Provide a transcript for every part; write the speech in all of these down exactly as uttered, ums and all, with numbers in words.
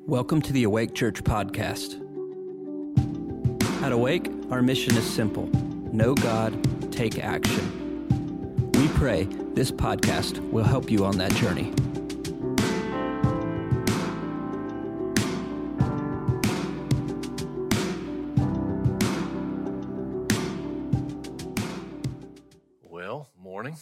Welcome to the Awake Church podcast. At Awake, our mission is simple: know God, take action. We pray this podcast will help you on that journey. Well, morning.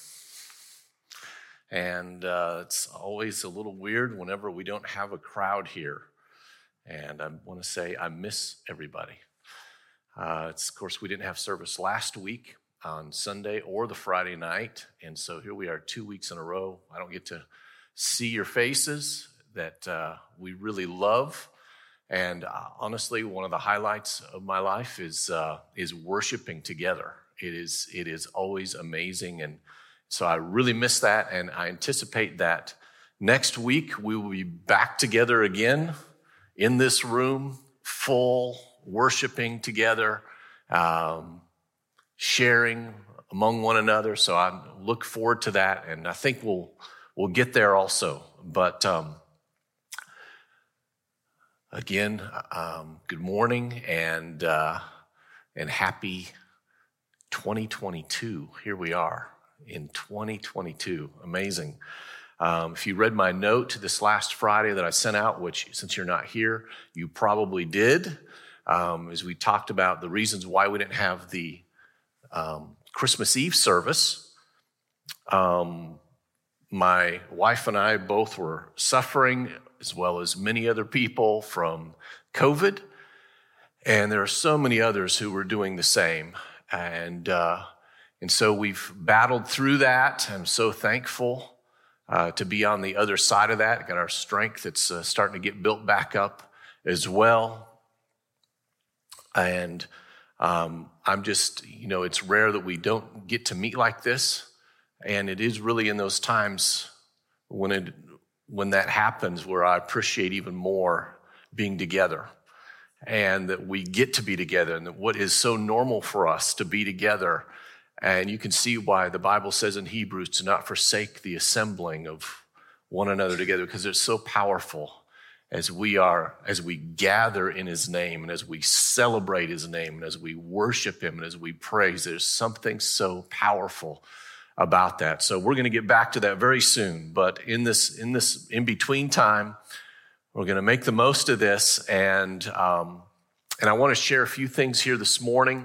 And uh, it's always a little weird whenever we don't have a crowd here. And I want to say I miss everybody. Uh, it's, of course, we didn't have service last week on Sunday or the Friday night. And so here we are two weeks in a row. I don't get to see your faces that uh, we really love. And uh, honestly, one of the highlights of my life is uh, is worshiping together. It is it is always amazing. And so I really miss that. And I anticipate that next week we will be back together again in this room, full, worshiping together, um, sharing among one another. So I look forward to that, and I think we'll we'll get there also. But um, again, um, good morning and uh, and happy twenty twenty-two. Here we are in twenty twenty-two. Amazing. Um, if you read my note this last Friday that I sent out, which since you're not here, you probably did, um, as we talked about the reasons why we didn't have the um, Christmas Eve service. Um, my wife and I both were suffering, as well as many other people, from COVID, and there are so many others who were doing the same. And uh, and so we've battled through that. I'm so thankful Uh, to be on the other side of that. Got our strength that's uh, starting to get built back up as well. And um, I'm just, you know, it's rare that we don't get to meet like this. And it is really in those times when it when that happens where I appreciate even more being together, and that we get to be together, and that what is so normal for us to be together. And you can see why the Bible says in Hebrews to not forsake the assembling of one another together, because it's so powerful as we are, as we gather in his name, and as we celebrate his name, and as we worship him, and as we praise. There's something so powerful about that. So we're going to get back to that very soon. But in this, in this in-between time, we're going to make the most of this. And, um, and I want to share a few things here this morning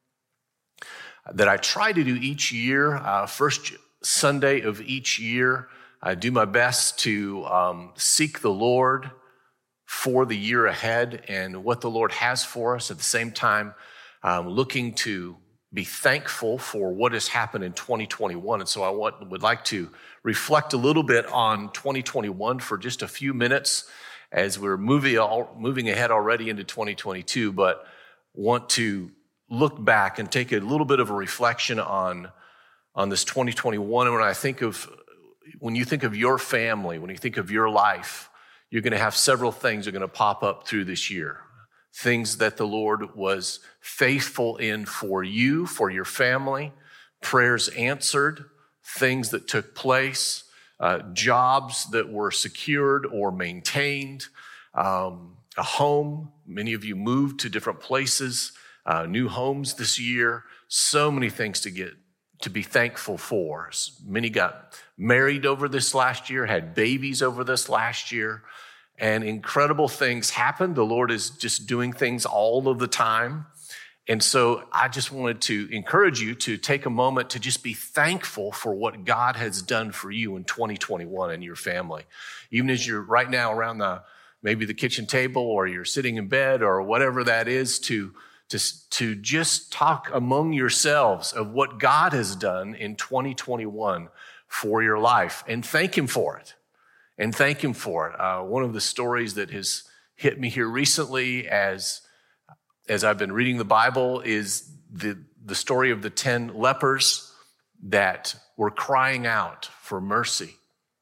that I try to do each year. Uh, first Sunday of each year, I do my best to um, seek the Lord for the year ahead and what the Lord has for us. At the same time, um, looking to be thankful for what has happened in twenty twenty-one. And so I want, would like to reflect a little bit on twenty twenty-one for just a few minutes as we're moving, moving ahead already into twenty twenty-two, but want to look back and take a little bit of a reflection on, on this twenty twenty-one. And when I think of, when you think of your family, when you think of your life, you're going to have several things that are going to pop up through this year. Things that the Lord was faithful in for you, for your family, prayers answered, things that took place, uh, jobs that were secured or maintained, um, a home. Many of you moved to different places. Uh, new homes this year, so many things to get to be thankful for. Many got married over this last year, had babies over this last year, and incredible things happened. The Lord is just doing things all of the time. And so I just wanted to encourage you to take a moment to just be thankful for what God has done for you in twenty twenty-one and your family. Even as you're right now around the maybe the kitchen table, or you're sitting in bed, or whatever that is, to To, to just talk among yourselves of what God has done in twenty twenty-one for your life, and thank him for it. And thank him for it. Uh, one of the stories that has hit me here recently as, as I've been reading the Bible is the, the story of the ten lepers that were crying out for mercy.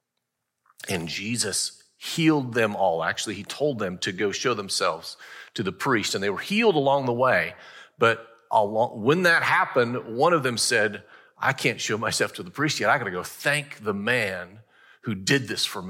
And Jesus healed them all. Actually, he told them to go show themselves to the priest, and they were healed along the way. But along, when that happened, one of them said, I can't show myself to the priest yet. I got to go thank the man who did this for me.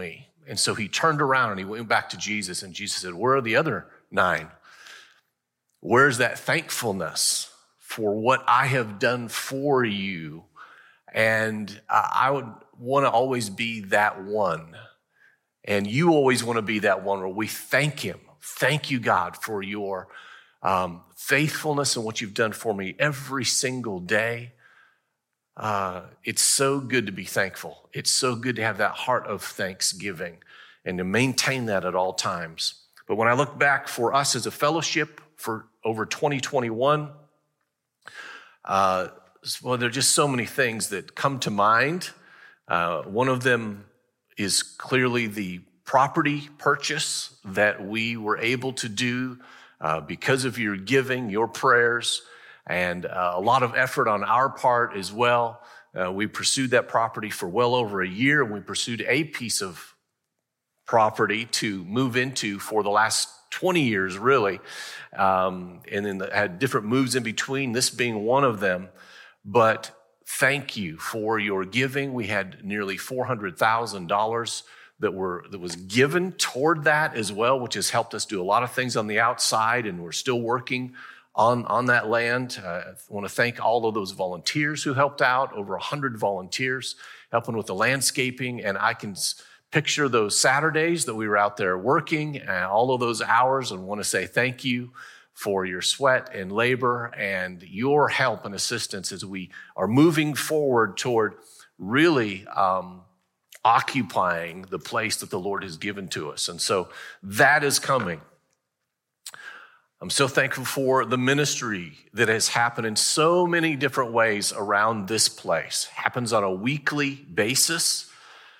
And so he turned around and he went back to Jesus, and Jesus said, where are the other nine? Where's that thankfulness for what I have done for you? And I would want to always be that one. And you always want to be that one where we thank him. Thank you, God, for your um, faithfulness and what you've done for me every single day. Uh, it's so good to be thankful. It's so good to have that heart of thanksgiving and to maintain that at all times. But when I look back for us as a fellowship for over twenty twenty-one, uh, well, there are just so many things that come to mind. Uh, one of them is clearly the property purchase that we were able to do uh, because of your giving, your prayers, and uh, a lot of effort on our part as well. Uh, we pursued that property for well over a year, and we pursued a piece of property to move into for the last twenty years, really. Um, and then the, had different moves in between, this being one of them. But thank you for your giving. We had nearly four hundred thousand dollars that were that was given toward that as well, which has helped us do a lot of things on the outside, and we're still working on, on that land. Uh, I want to thank all of those volunteers who helped out, over one hundred volunteers helping with the landscaping, and I can picture those Saturdays that we were out there working, and all of those hours, and want to say thank you for your sweat and labor and your help and assistance as we are moving forward toward really um, occupying the place that the Lord has given to us. And so that is coming. I'm so thankful for the ministry that has happened in so many different ways around this place. Happens on a weekly basis.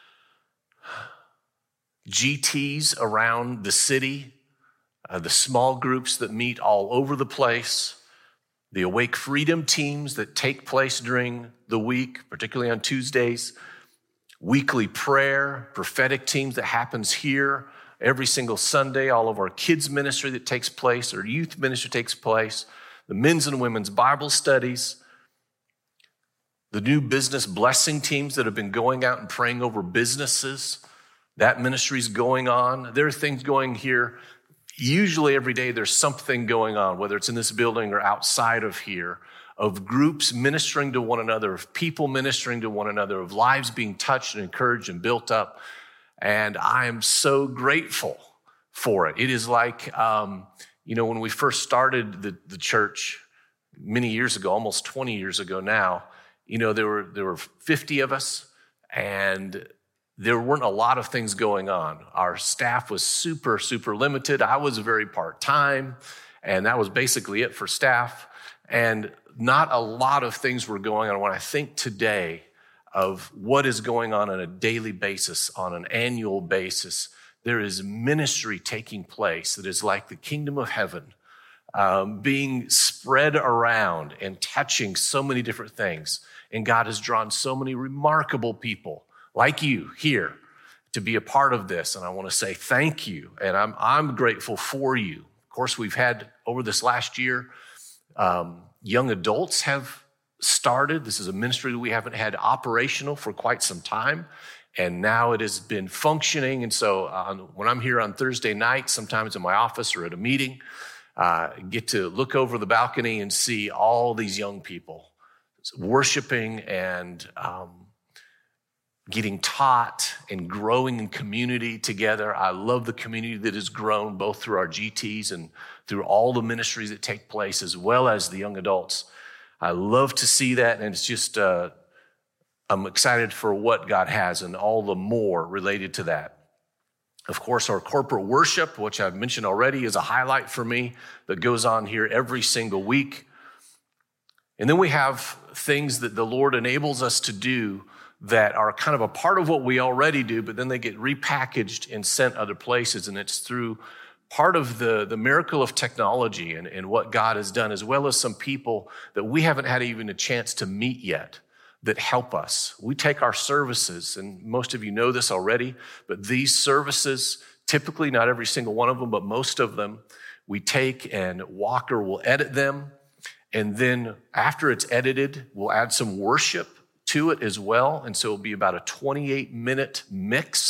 G Ts around the city. Uh, the small groups that meet all over the place, the Awake Freedom teams that take place during the week, particularly on Tuesdays, weekly prayer, prophetic teams that happens here every single Sunday, all of our kids ministry that takes place, our youth ministry takes place, the men's and women's Bible studies, the new business blessing teams that have been going out and praying over businesses, that ministry's going on. There are things going here. Usually every day there's something going on, whether it's in this building or outside of here, of groups ministering to one another, of people ministering to one another, of lives being touched and encouraged and built up. And I am so grateful for it. It is like, um, you know, when we first started the, the church many years ago, almost twenty years ago now, you know, there were there were fifty of us, and there weren't a lot of things going on. Our staff was super, super limited. I was very part-time, and that was basically it for staff. And not a lot of things were going on. When I think today of what is going on on a daily basis, on an annual basis, there is ministry taking place that is like the kingdom of heaven, um, being spread around and touching so many different things. And God has drawn so many remarkable people like you here to be a part of this. And I want to say thank you. And I'm, I'm grateful for you. Of course, we've had over this last year, um, young adults have started. This is a ministry that we haven't had operational for quite some time. And now it has been functioning. And so uh, when I'm here on Thursday night, sometimes in my office or at a meeting, uh, get to look over the balcony and see all these young people worshiping and um, getting taught and growing in community together. I love the community that has grown both through our G Ts and through all the ministries that take place, as well as the young adults. I love to see that, and it's just, uh, I'm excited for what God has and all the more related to that. Of course, our corporate worship, which I've mentioned already, is a highlight for me that goes on here every single week. And then we have things that the Lord enables us to do that are kind of a part of what we already do, but then they get repackaged and sent other places. And it's through part of the, the miracle of technology and, and what God has done, as well as some people that we haven't had even a chance to meet yet that help us. We take our services, and most of you know this already, but these services, typically not every single one of them, but most of them, we take and Walker will edit them. And then after it's edited, we'll add some worship to it as well. And so it'll be about a twenty-eight minute mix.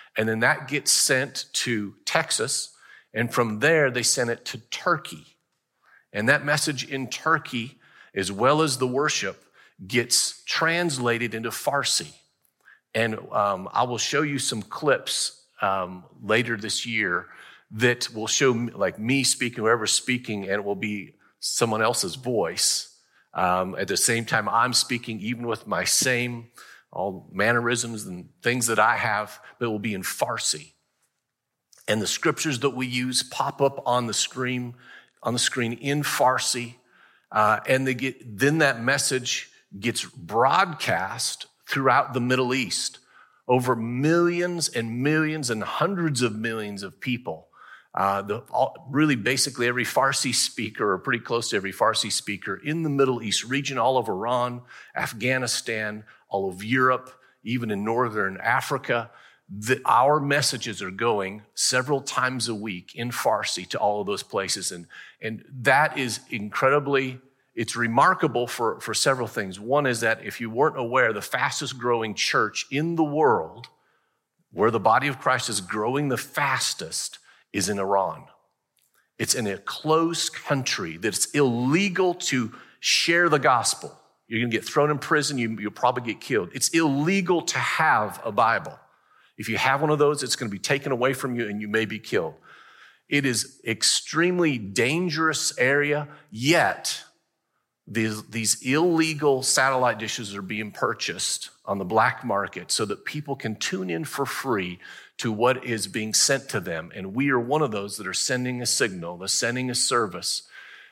And then that gets sent to Texas. And from there, they sent it to Turkey. And that message in Turkey, as well as the worship, gets translated into Farsi. And um, I will show you some clips um, later this year that will show like me speaking, whoever's speaking, and it will be someone else's voice. Um, at the same time, I'm speaking, even with my same all mannerisms and things that I have, but it will be in Farsi. And the scriptures that we use pop up on the screen, on the screen in Farsi, uh, and they get then that message gets broadcast throughout the Middle East, over millions and millions and hundreds of millions of people. Uh, the, all, really, basically every Farsi speaker, or pretty close to every Farsi speaker in the Middle East region, all of Iran, Afghanistan, all of Europe, even in northern Africa, the, our messages are going several times a week in Farsi to all of those places. And, and that is incredibly, it's remarkable for, for several things. One is that if you weren't aware, the fastest growing church in the world, where the body of Christ is growing the fastest, is in Iran. It's in a closed country that it's illegal to share the gospel. You're going to get thrown in prison. You, you'll probably get killed. It's illegal to have a Bible. If you have one of those, it's going to be taken away from you and you may be killed. It is extremely dangerous area, yet these, these illegal satellite dishes are being purchased on the black market so that people can tune in for free to what is being sent to them. And we are one of those that are sending a signal, they're sending a service,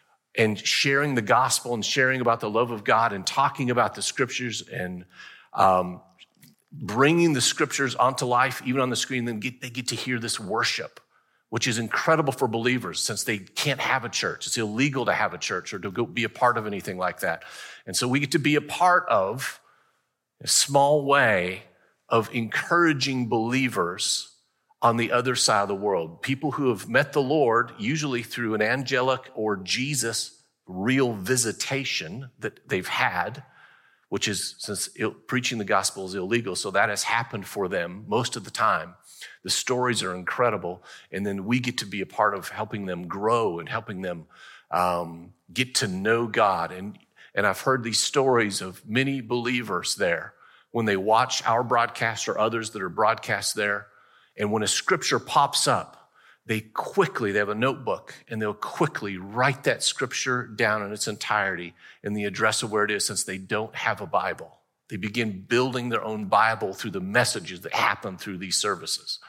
and sharing the gospel and sharing about the love of God and talking about the scriptures and um, bringing the scriptures onto life, even on the screen. Then get, they get to hear this worship, which is incredible for believers since they can't have a church. It's illegal to have a church or to go be a part of anything like that. And so we get to be a part of a small way of encouraging believers on the other side of the world. People who have met the Lord, usually through an angelic or Jesus real visitation that they've had, which is, since preaching the gospel is illegal, so that has happened for them most of the time. The stories are incredible, and then we get to be a part of helping them grow and helping them um, get to know God. And, and I've heard these stories of many believers there when they watch our broadcast or others that are broadcast there, and when a scripture pops up, they quickly, they have a notebook, and they'll quickly write that scripture down in its entirety and the address of where it is, since they don't have a Bible. They begin building their own Bible through the messages that happen through these services.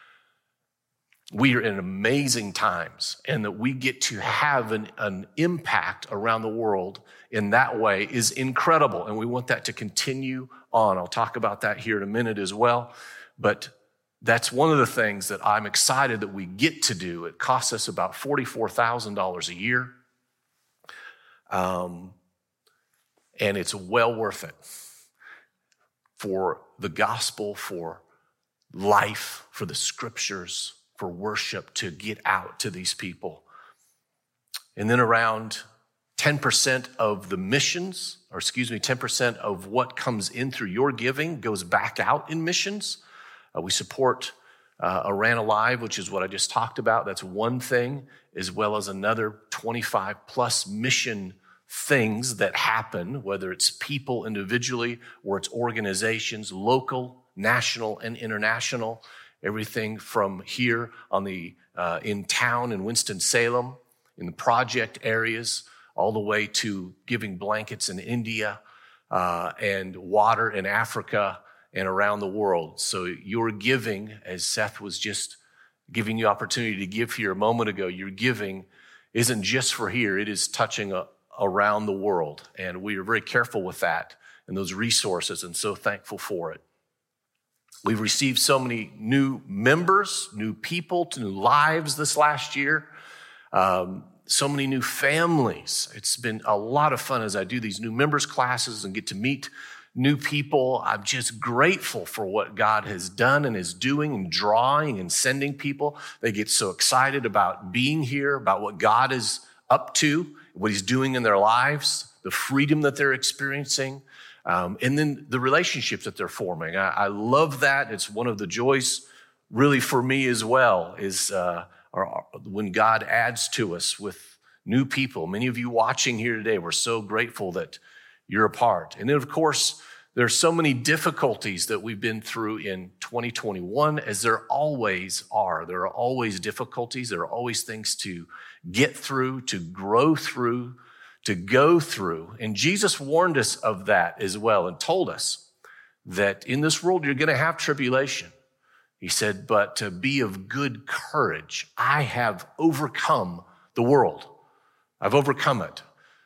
We are in amazing times, and that we get to have an, an impact around the world in that way is incredible, and we want that to continue on. I'll talk about that here in a minute as well, but that's one of the things that I'm excited that we get to do. It costs us about forty-four thousand dollars a year, um, and it's well worth it for the gospel, for life, for the scriptures, for worship, to get out to these people. And then around ten percent of the missions, or excuse me, ten percent of what comes in through your giving goes back out in missions. Uh, we support uh, Iran Alive, which is what I just talked about. That's one thing, as well as another twenty-five plus mission things that happen, whether it's people individually or it's organizations, local, national, and international. Everything from here on the uh, in town in Winston-Salem, in the project areas, all the way to giving blankets in India uh, and water in Africa and around the world. So your giving, as Seth was just giving you opportunity to give here a moment ago, your giving isn't just for here, it is touching a, around the world. And we are very careful with that and those resources, and so thankful for it. We've received so many new members, new people, new lives this last year. Um, so many new families. It's been a lot of fun as I do these new members classes and get to meet new people. I'm just grateful for what God has done and is doing and drawing and sending people. They get so excited about being here, about what God is up to, what he's doing in their lives, the freedom that they're experiencing, um, and then the relationships that they're forming. I, I love that. It's one of the joys really for me as well is uh, our, when God adds to us with new people. Many of you watching here today, we're so grateful that you're a part. And then, of course, there's so many difficulties that we've been through in twenty twenty-one, as there always are. There are always difficulties. There are always things to get through, to grow through, to go through. And Jesus warned us of that as well and told us that in this world you're going to have tribulation. He said, but to be of good courage. I have overcome the world. I've overcome it.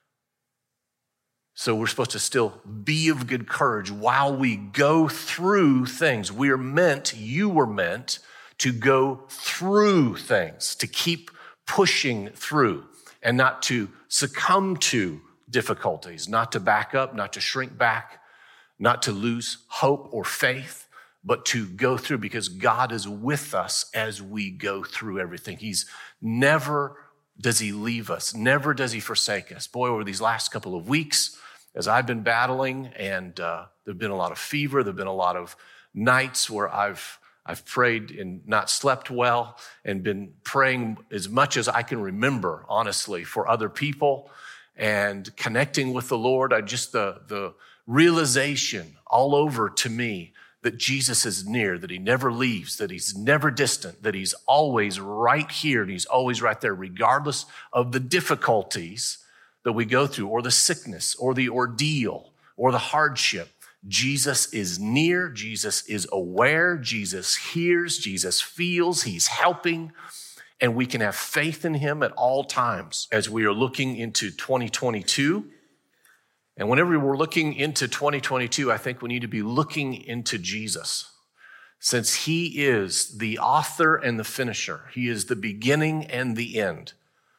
So we're supposed to still be of good courage while we go through things. We are meant, you were meant to go through things, to keep pushing through and not to succumb to difficulties, not to back up, not to shrink back, not to lose hope or faith, but to go through because God is with us as we go through everything. He's never does he leave us, never does he forsake us. Boy, over these last couple of weeks, as I've been battling, and uh, there've been a lot of fever, there've been a lot of nights where I've I've prayed and not slept well, and been praying as much as I can remember, honestly, for other people and connecting with the Lord. I just the the realization all over to me that Jesus is near, that he never leaves, that he's never distant, that he's always right here, and he's always right there, regardless of the difficulties that we go through, or the sickness, or the ordeal, or the hardship. Jesus is near, Jesus is aware, Jesus hears, Jesus feels, he's helping, and we can have faith in him at all times as we are looking into twenty twenty-two. And whenever we're looking into twenty twenty-two, I think we need to be looking into Jesus, since he is the author and the finisher. He is the beginning and the end.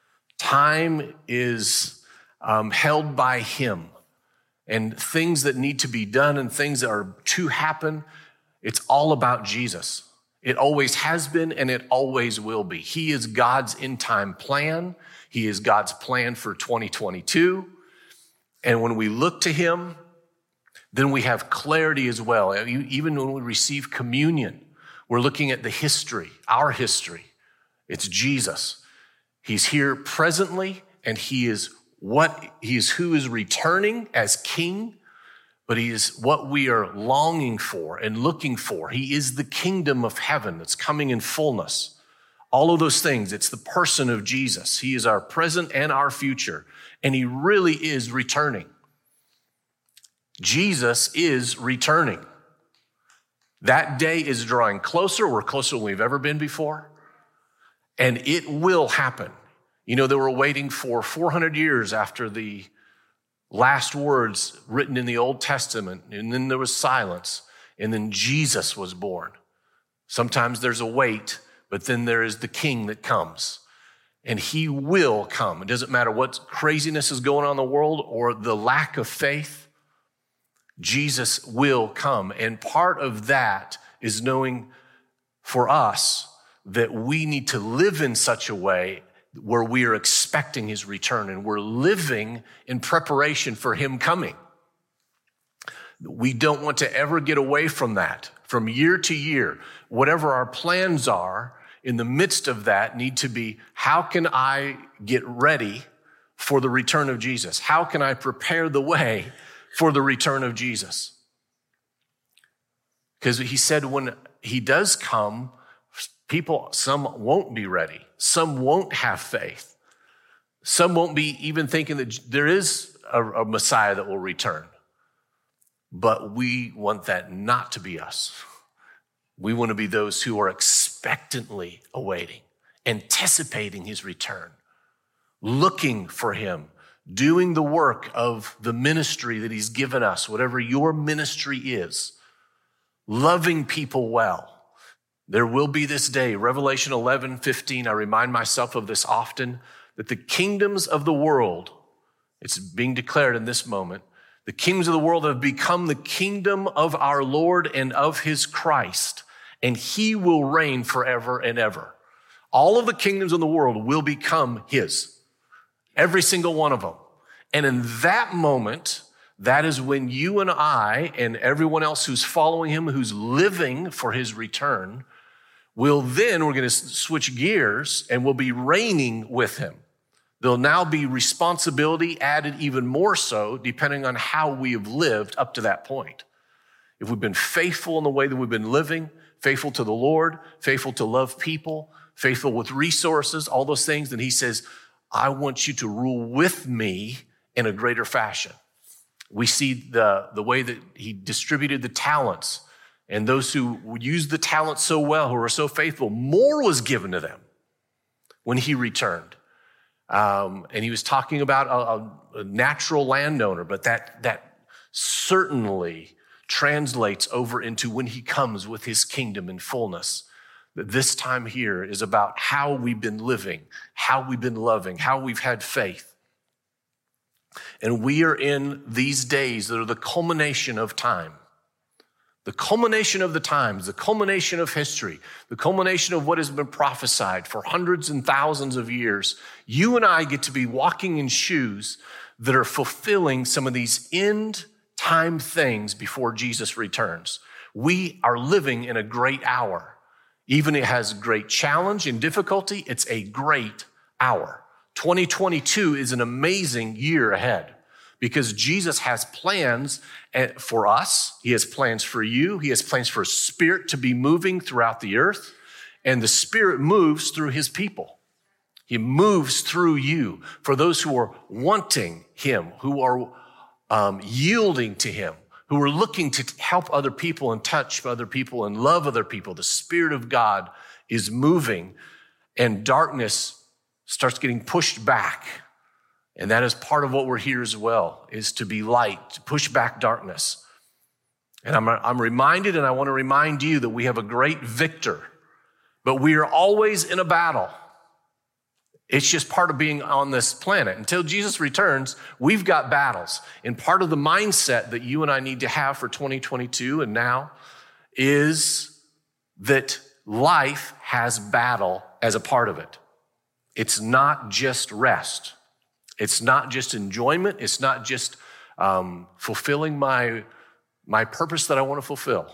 Time is um, held by him, and things that need to be done and things that are to happen, it's all about Jesus. It always has been, and it always will be. He is God's end-time plan. He is God's plan for twenty twenty-two. And when we look to him, then we have clarity as well. Even when we receive communion, we're looking at the history, our history. It's Jesus. He's here presently, and he is what he is who is returning as king, but he is what we are longing for and looking for. He is the kingdom of heaven that's coming in fullness. All of those things, it's the person of Jesus. He is our present and our future, and he really is returning. Jesus is returning. That day is drawing closer. We're closer than we've ever been before, and it will happen. You know, they were waiting for four hundred years after the last words written in the Old Testament, and then there was silence, and then Jesus was born. Sometimes there's a wait, but then there is the king that comes, and he will come. It doesn't matter what craziness is going on in the world or the lack of faith, Jesus will come. And part of that is knowing for us that we need to live in such a way where we are expecting his return and we're living in preparation for him coming. We don't want to ever get away from that. From year to year, whatever our plans are, in the midst of that need to be, how can I get ready for the return of Jesus? How can I prepare the way for the return of Jesus? Because he said when he does come, people, some won't be ready. Some won't have faith. Some won't be even thinking that there is a, a Messiah that will return. But we want that not to be us. We want to be those who are expectantly awaiting, anticipating his return, looking for him, doing the work of the ministry that he's given us, whatever your ministry is, loving people well. There will be this day, Revelation eleven fifteen, I remind myself of this often, that the kingdoms of the world, it's being declared in this moment, the kingdoms of the world have become the kingdom of our Lord and of his Christ, and he will reign forever and ever. All of the kingdoms of the world will become his, every single one of them. And in that moment, that is when you and I and everyone else who's following him, who's living for his return, We'll then, we're going to switch gears and we'll be reigning with him. There'll now be responsibility added even more so, depending on how we have lived up to that point. If we've been faithful in the way that we've been living, faithful to the Lord, faithful to love people, faithful with resources, all those things, then he says, I want you to rule with me in a greater fashion. We see the, the way that he distributed the talents, and those who used the talents so well, who were so faithful, more was given to them when he returned. Um, and he was talking about a, a natural landowner, but that, that certainly translates over into when he comes with his kingdom in fullness. That this time here is about how we've been living, how we've been loving, how we've had faith. And we are in these days that are the culmination of time. The culmination of the times, the culmination of history, the culmination of what has been prophesied for hundreds and thousands of years. You and I get to be walking in shoes that are fulfilling some of these end time things before Jesus returns. We are living in a great hour. Even it has great challenge and difficulty, it's a great hour. twenty twenty-two is an amazing year ahead because Jesus has plans for us. He has plans for you. He has plans for Spirit to be moving throughout the earth, and the Spirit moves through his people. He moves through you for those who are wanting him, who are um, yielding to him, who are looking to help other people and touch other people and love other people. The Spirit of God is moving, and darkness starts getting pushed back. And that is part of what we're here as well, is to be light, to push back darkness. And I'm, I'm reminded, and I want to remind you that we have a great victor, but we are always in a battle. It's just part of being on this planet. Until Jesus returns, we've got battles. And part of the mindset that you and I need to have for twenty twenty-two and now is that life has battle as a part of it. It's not just rest. It's not just enjoyment. It's not just um, fulfilling my, my purpose that I want to fulfill.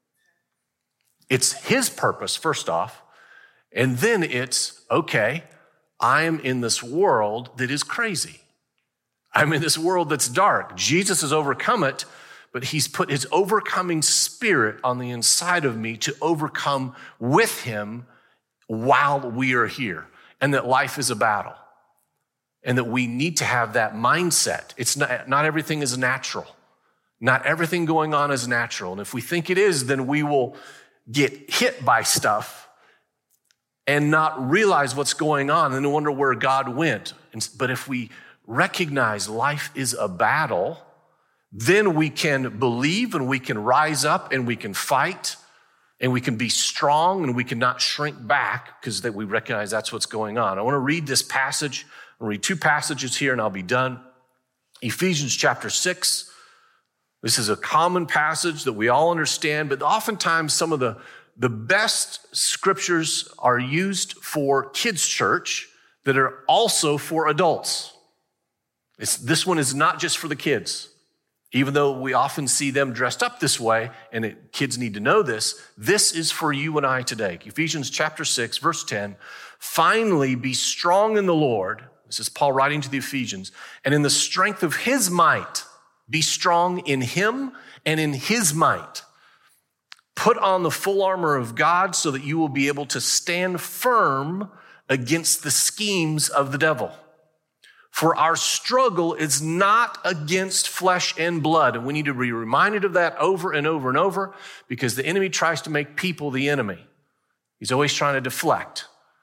It's his purpose, first off. And then it's, okay, I'm in this world that is crazy. I'm in this world that's dark. Jesus has overcome it, but he's put his overcoming spirit on the inside of me to overcome with him while we are here. And that life is a battle. And that we need to have that mindset. It's not, not everything is natural. Not everything going on is natural. And if we think it is, then we will get hit by stuff and not realize what's going on and wonder where God went. But if we recognize life is a battle, then we can believe and we can rise up and we can fight and we can be strong and we can not shrink back because that we recognize that's what's going on. I want to read this passage. I'll read two passages here and I'll be done. Ephesians chapter six. This is a common passage that we all understand, but oftentimes some of the, the best scriptures are used for kids' church that are also for adults. It's, this one is not just for the kids. Even though we often see them dressed up this way, and it, kids need to know this, this is for you and I today. Ephesians chapter six, verse ten, finally be strong in the Lord. This is Paul writing to the Ephesians. And in the strength of his might, be strong in him and in his might. Put on the full armor of God so that you will be able to stand firm against the schemes of the devil. For our struggle is not against flesh and blood. And we need to be reminded of that over and over and over because the enemy tries to make people the enemy. He's always trying to deflect.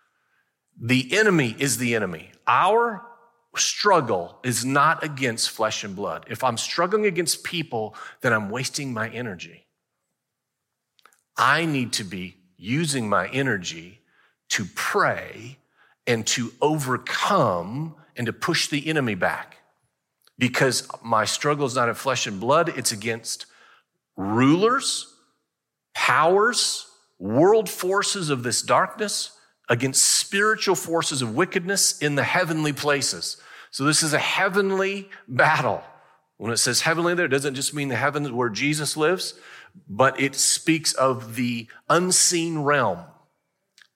The enemy is the enemy. Our struggle is not against flesh and blood. If I'm struggling against people, then I'm wasting my energy. I need to be using my energy to pray and to overcome and to push the enemy back. Because my struggle is not in flesh and blood, it's against rulers, powers, world forces of this darkness, against spiritual forces of wickedness in the heavenly places. So this is a heavenly battle. When it says heavenly there, it doesn't just mean the heavens where Jesus lives, but it speaks of the unseen realm.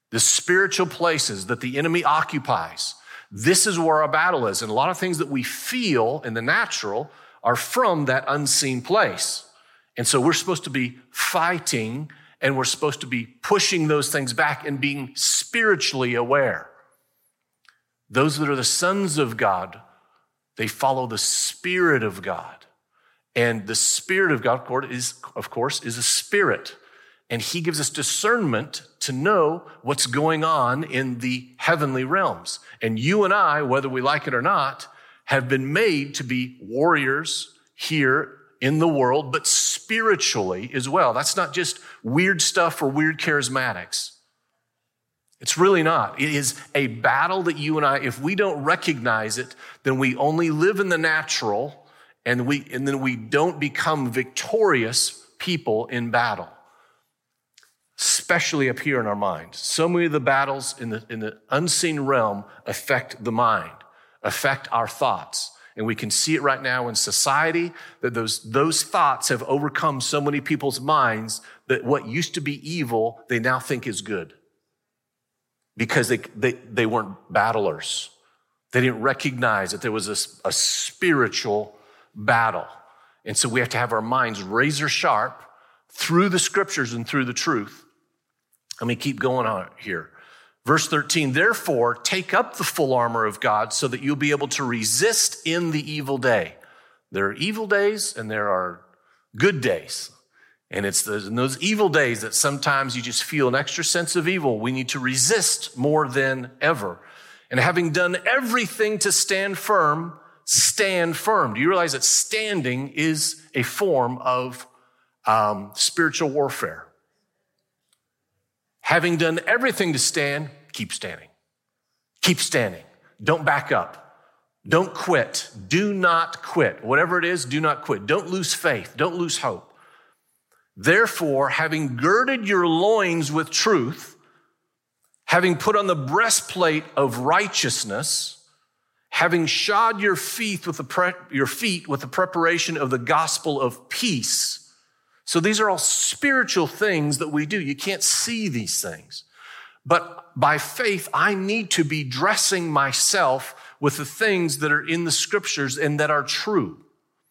the spiritual places that the enemy occupies. This is where our battle is. And a lot of things that we feel in the natural are from that unseen place. And so we're supposed to be fighting, and we're supposed to be pushing those things back and being spiritually aware. Those that are the sons of God, they follow the Spirit of God. And the Spirit of God, of course, is a spirit. And he gives us discernment to know what's going on in the heavenly realms. And you and I, whether we like it or not, have been made to be warriors here in the world, but spiritually as well. That's not just weird stuff or weird charismatics. It's really not. It is a battle that you and I, if we don't recognize it, then we only live in the natural, and we and then we don't become victorious people in battle. Especially up here in our mind. So many of the battles in the, in the unseen realm affect the mind, affect our thoughts. And we can see it right now in society that those, those thoughts have overcome so many people's minds that what used to be evil, they now think is good. Because they, they, they weren't battlers. They didn't recognize that there was a, a spiritual battle. And so we have to have our minds razor sharp through the scriptures and through the truth. Let me keep going on here. Verse thirteen, therefore, take up the full armor of God so that you'll be able to resist in the evil day. There are evil days and there are good days. And it's in those evil days that sometimes you just feel an extra sense of evil. We need to resist more than ever. And having done everything to stand firm, stand firm. Do you realize that standing is a form of um, spiritual warfare? Having done everything to stand, keep standing. Keep standing. Don't back up. Don't quit. Do not quit. Whatever it is, do not quit. Don't lose faith. Don't lose hope. Therefore, having girded your loins with truth, having put on the breastplate of righteousness, having shod your feet with the pre- your feet with the preparation of the gospel of peace. So these are all spiritual things that we do. You can't see these things. But by faith, I need to be dressing myself with the things that are in the scriptures and that are true.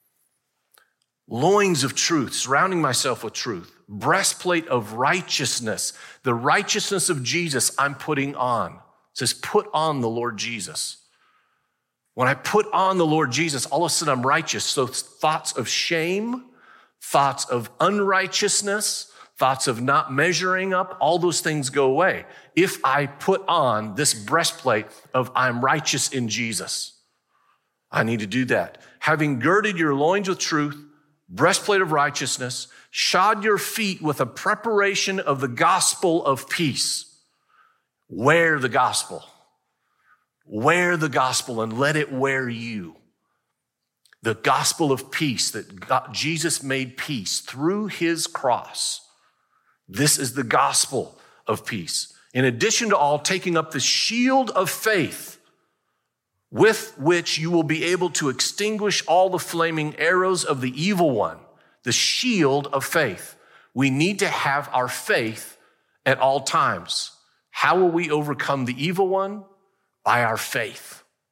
Loins of truth, surrounding myself with truth. Breastplate of righteousness. The righteousness of Jesus I'm putting on. It says, put on the Lord Jesus. When I put on the Lord Jesus, all of a sudden I'm righteous. So thoughts of shame, thoughts of unrighteousness, thoughts of not measuring up, all those things go away. If I put on this breastplate of I'm righteous in Jesus, I need to do that. Having girded your loins with truth, breastplate of righteousness, shod your feet with a preparation of the gospel of peace. Wear the gospel. Wear the gospel and let it wear you. The gospel of peace that God, Jesus made peace through his cross. This is the gospel of peace. In addition to all, taking up the shield of faith with which you will be able to extinguish all the flaming arrows of the evil one. The shield of faith. We need to have our faith at all times. How will we overcome the evil one? By our faith.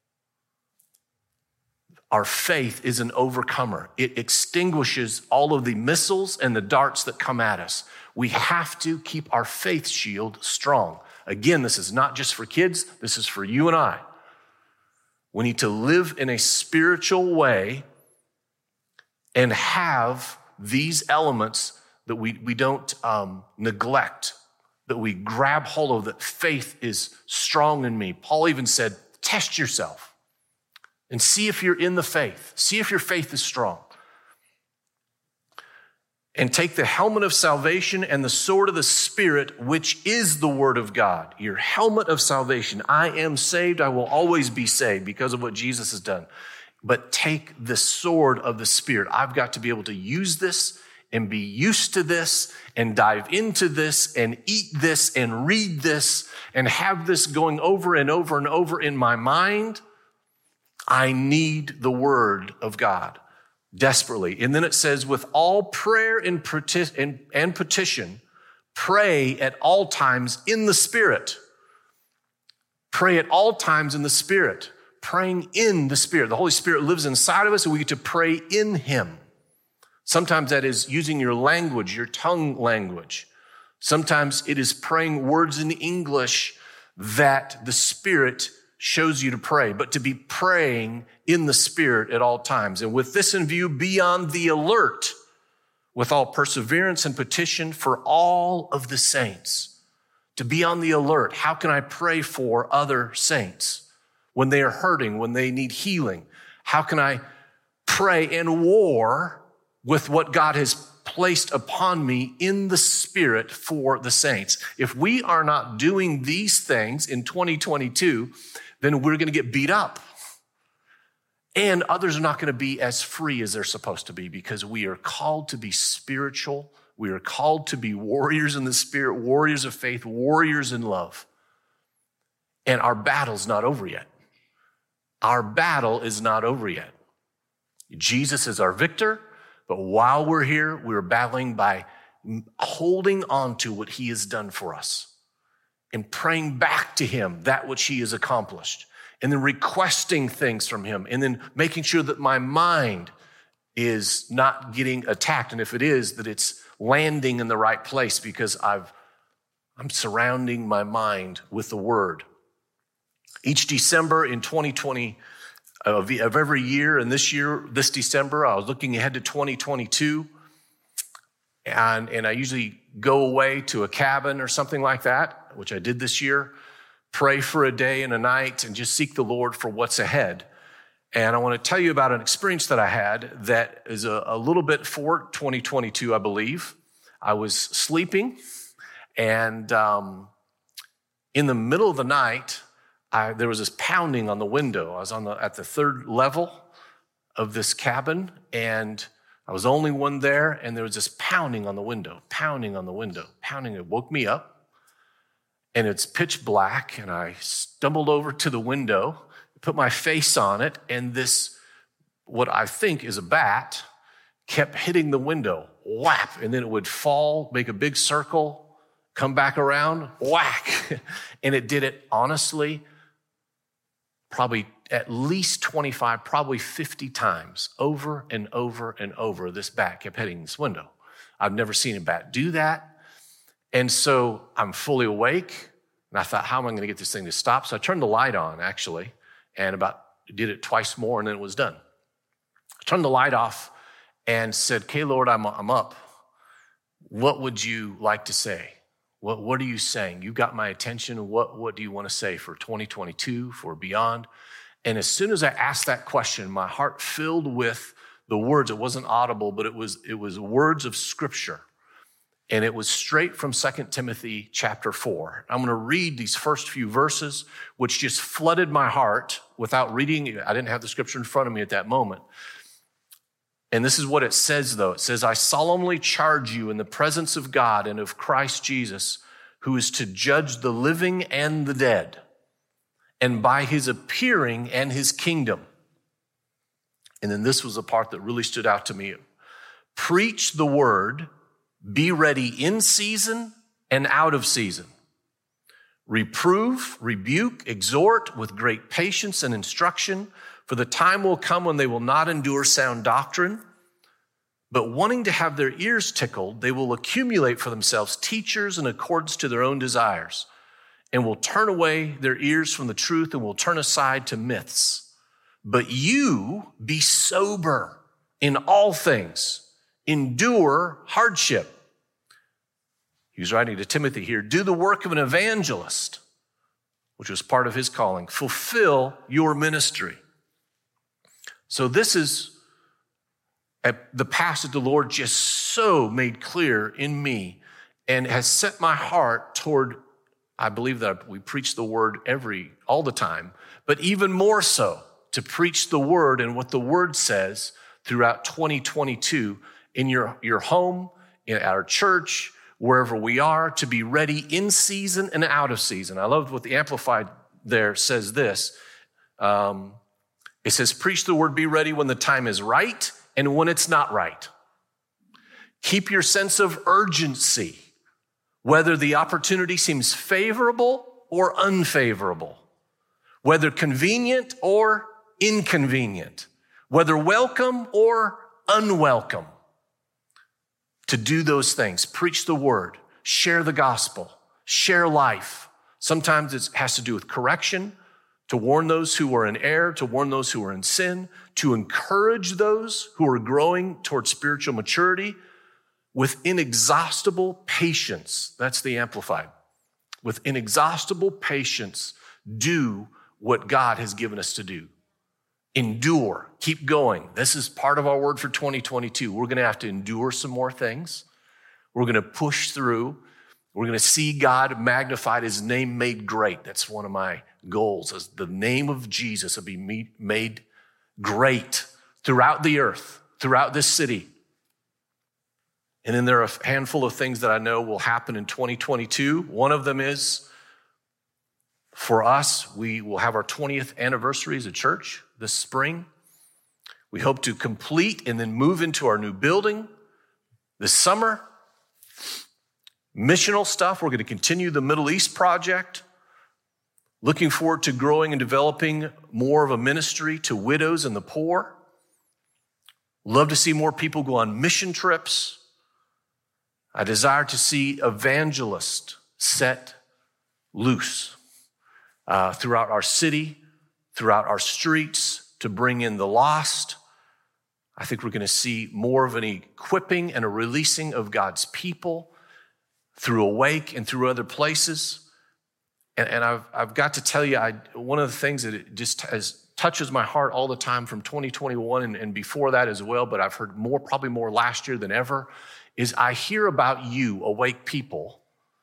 Our faith is an overcomer. It extinguishes all of the missiles and the darts that come at us. We have to keep our faith shield strong. Again, this is not just for kids. This is for you and I. We need to live in a spiritual way and have these elements that we, we don't um, neglect, that we grab hold of, that faith is strong in me. Paul even said, test yourself. And see if you're in the faith. See if your faith is strong. And take the helmet of salvation and the sword of the Spirit, which is the word of God. Your helmet of salvation. I am saved. I will always be saved because of what Jesus has done. But take the sword of the Spirit. I've got to be able to use this and be used to this and dive into this and eat this and read this and have this going over and over and over in my mind. I need the word of God desperately. And then it says, with all prayer and petition, Pray at all times in the Spirit. Pray at all times in the Spirit. Praying in the Spirit. The Holy Spirit lives inside of us and we get to pray in him. Sometimes that is using your language, your tongue language. Sometimes it is praying words in English that the Spirit shows you to pray, but to be praying in the Spirit at all times. And with this in view, be on the alert with all perseverance and petition for all of the saints. To be on the alert. How can I pray for other saints when they are hurting, when they need healing? How can I pray and war with what God has placed upon me in the Spirit for the saints? If we are not doing these things in twenty twenty-two, then we're going to get beat up. And others are not going to be as free as they're supposed to be because we are called to be spiritual. We are called to be warriors in the Spirit, warriors of faith, warriors in love. And our battle's not over yet. Our battle is not over yet. Jesus is our victor, but while we're here, we're battling by holding on to what he has done for us and praying back to him that which he has accomplished, and then requesting things from him, and then making sure that my mind is not getting attacked. And if it is, that it's landing in the right place because I've, I'm surrounding my mind with the word. Each December in twenty twenty, of, of every year, and this year, this December, I was looking ahead to twenty twenty-two, and, and I usually go away to a cabin or something like that, which I did this year, pray for a day and a night, and just seek the Lord for what's ahead. And I want to tell you about an experience that I had that is a, a little bit for twenty twenty-two, I believe. I was sleeping, and um, in the middle of the night, I, there was this pounding on the window. I was on the, at the third level of this cabin, and I was the only one there, and there was this pounding on the window, pounding on the window, pounding. It woke me up, and it's pitch black, and I stumbled over to the window, put my face on it, and this, what I think is a bat, kept hitting the window, whap, and then it would fall, make a big circle, come back around, whack. And it did it honestly, probably at least twenty-five, probably fifty times, over and over and over. This bat kept hitting this window. I've never seen a bat do that. And so I'm fully awake, and I thought, how am I going to get this thing to stop? So I turned the light on, actually, and about did it twice more, and then it was done. I turned the light off and said, okay, Lord, I'm, I'm up. What would you like to say? What, what are you saying? You got my attention. What, what do you want to say for twenty twenty-two, for beyond? And as soon as I asked that question, my heart filled with the words. It wasn't audible, but it was, it was words of Scripture. And it was straight from Second Timothy chapter four. I'm going to read these first few verses, which just flooded my heart without reading. I didn't have the Scripture in front of me at that moment. And this is what it says, though. It says, I solemnly charge you in the presence of God and of Christ Jesus, who is to judge the living and the dead, and by his appearing and his kingdom. And then this was the part that really stood out to me. Preach the word, be ready in season and out of season. Reprove, rebuke, exhort with great patience and instruction, for the time will come when they will not endure sound doctrine, but wanting to have their ears tickled, they will accumulate for themselves teachers in accordance to their own desires, and will turn away their ears from the truth and will turn aside to myths. But you be sober in all things, endure hardship. He was writing to Timothy here, do the work of an evangelist, which was part of his calling. Fulfill your ministry. So this is the passage the Lord just so made clear in me and has set my heart toward, I believe that we preach the word every, all the time, but even more so to preach the word and what the word says throughout twenty twenty-two in your, your home, in our church, wherever we are, to be ready in season and out of season. I love what the Amplified there says this. Um, it says, preach the word, be ready when the time is right and when it's not right. Keep your sense of urgency whether the opportunity seems favorable or unfavorable, whether convenient or inconvenient, whether welcome or unwelcome, to do those things, preach the word, share the gospel, share life. Sometimes it has to do with correction, to warn those who are in error, to warn those who are in sin, to encourage those who are growing towards spiritual maturity with inexhaustible patience. That's the Amplified. With inexhaustible patience, do what God has given us to do. Endure, keep going. This is part of our word for twenty twenty-two. We're going to have to endure some more things. We're going to push through. We're going to see God magnified, his name made great. That's one of my goals, is the name of Jesus will be made great throughout the earth, throughout this city. And then there are a handful of things that I know will happen in twenty twenty-two. One of them is, for us, we will have our twentieth anniversary as a church this spring. We hope to complete and then move into our new building this summer. Missional stuff, we're going to continue the Middle East project. Looking forward to growing and developing more of a ministry to widows and the poor. Love to see more people go on mission trips. I desire to see evangelists set loose uh, throughout our city, throughout our streets, to bring in the lost. I think we're going to see more of an equipping and a releasing of God's people through Awake and through other places. And, and I've, I've got to tell you, I, one of the things that it just has, touches my heart all the time from twenty twenty-one and, and before that as well, but I've heard more, probably more last year than ever, is I hear about you, Awake people,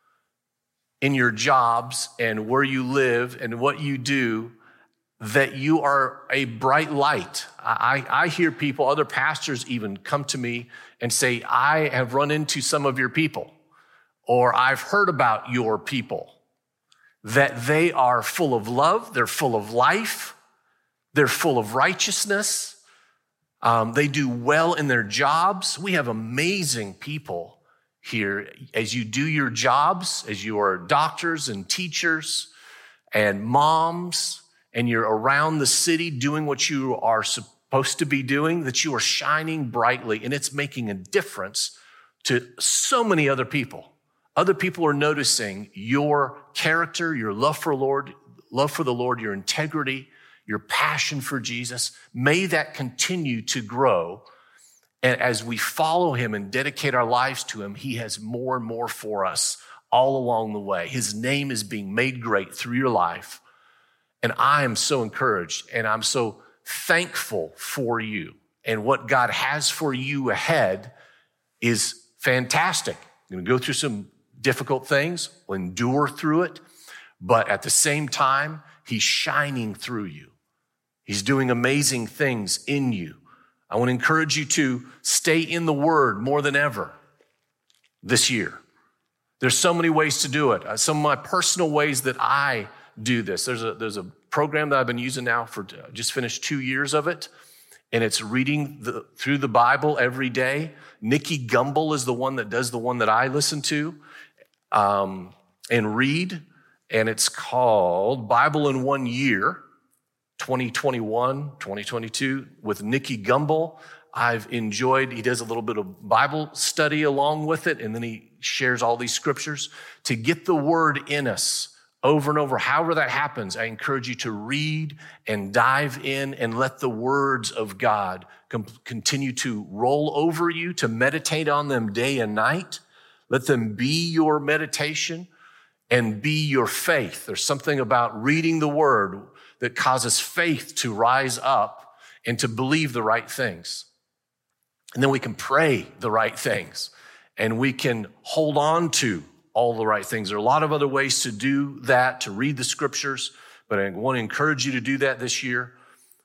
in your jobs and where you live and what you do, that you are a bright light. I, I hear people, other pastors even come to me and say, I have run into some of your people, or I've heard about your people, that they are full of love, they're full of life, they're full of righteousness, um, they do well in their jobs. We have amazing people here. As you do your jobs, as you are doctors and teachers and moms, and you're around the city doing what you are supposed to be doing, that you are shining brightly, and it's making a difference to so many other people. Other people are noticing your character, your love for Lord, love for the Lord, your integrity, your passion for Jesus. May that continue to grow. And as we follow him and dedicate our lives to him, he has more and more for us all along the way. His name is being made great through your life. And I am so encouraged, and I'm so thankful for you. And what God has for you ahead is fantastic. You're going to go through some difficult things, we'll endure through it, but at the same time, he's shining through you. He's doing amazing things in you. I want to encourage you to stay in the Word more than ever this year. There's so many ways to do it. Some of my personal ways that I do this. There's a there's a program that I've been using now for just finished two years of it, and it's reading the, through the Bible every day. Nikki Gumbel is the one that does the one that I listen to um, and read, and it's called Bible in One Year, twenty twenty-one, twenty twenty-two, with Nikki Gumbel. I've enjoyed, he does a little bit of Bible study along with it, and then he shares all these scriptures to get the word in us over and over. However that happens, I encourage you to read and dive in and let the words of God com- continue to roll over you, to meditate on them day and night. Let them be your meditation and be your faith. There's something about reading the word that causes faith to rise up and to believe the right things. And then we can pray the right things, and we can hold on to all the right things. There are a lot of other ways to do that, to read the scriptures, but I want to encourage you to do that this year.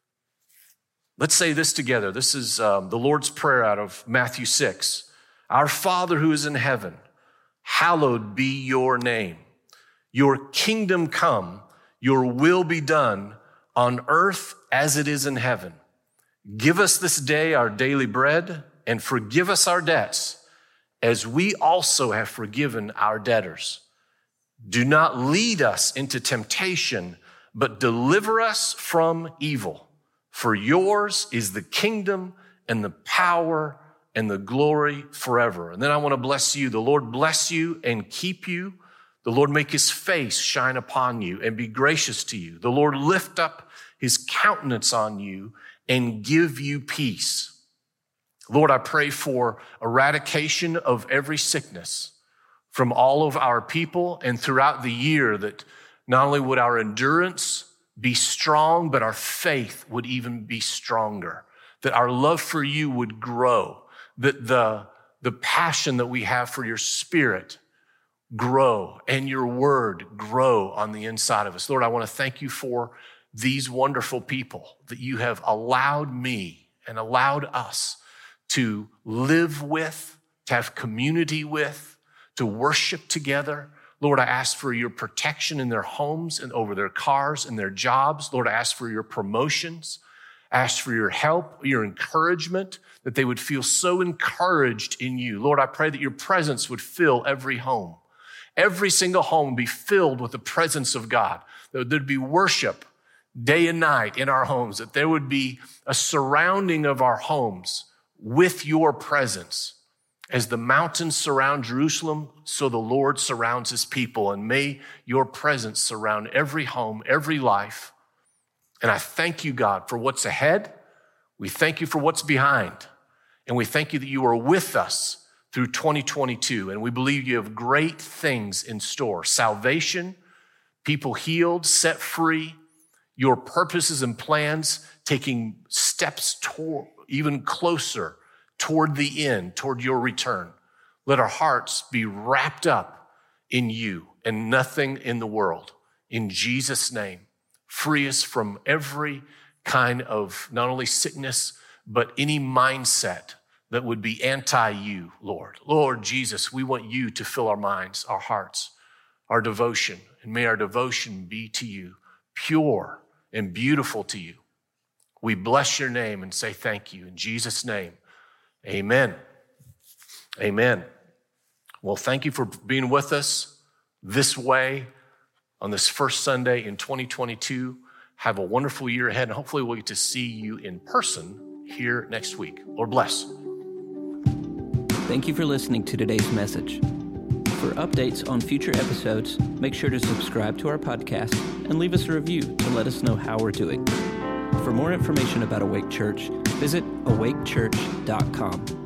Let's say this together. This is um, the Lord's Prayer out of Matthew six. Our Father who is in heaven, hallowed be your name. Your kingdom come, your will be done on earth as it is in heaven. Give us this day our daily bread, and forgive us our debts as we also have forgiven our debtors. Do not lead us into temptation, but deliver us from evil. For yours is the kingdom and the power and the glory forever. And then I want to bless you. The Lord bless you and keep you. The Lord make his face shine upon you and be gracious to you. The Lord lift up his countenance on you and give you peace. Lord, I pray for eradication of every sickness from all of our people and throughout the year, that not only would our endurance be strong, but our faith would even be stronger, that our love for you would grow, that the, the passion that we have for your Spirit grow and your word grow on the inside of us. Lord, I want to thank you for these wonderful people that you have allowed me and allowed us to live with, to have community with, to worship together. Lord, I ask for your protection in their homes and over their cars and their jobs. Lord, I ask for your promotions. I ask for your help, your encouragement, that they would feel so encouraged in you. Lord, I pray that your presence would fill every home. Every single home would be filled with the presence of God. That there'd be worship day and night in our homes, that there would be a surrounding of our homes with your presence. As the mountains surround Jerusalem, so the Lord surrounds his people. And may your presence surround every home, every life. And I thank you, God, for what's ahead. We thank you for what's behind. And we thank you that you are with us through twenty twenty-two. And we believe you have great things in store. Salvation, people healed, set free, your purposes and plans taking steps toward, even closer toward the end, toward your return. Let our hearts be wrapped up in you and nothing in the world. In Jesus' name, free us from every kind of not only sickness, but any mindset that would be anti-you, Lord. Lord Jesus, we want you to fill our minds, our hearts, our devotion, and may our devotion be to you, pure and beautiful to you. We bless your name and say thank you. In Jesus' name, amen. Amen. Well, thank you for being with us this way on this first Sunday in twenty twenty-two. Have a wonderful year ahead, and hopefully we'll get to see you in person here next week. Lord bless. Thank you for listening to today's message. For updates on future episodes, make sure to subscribe to our podcast and leave us a review to let us know how we're doing. For more information about Awake Church, visit awake church dot com.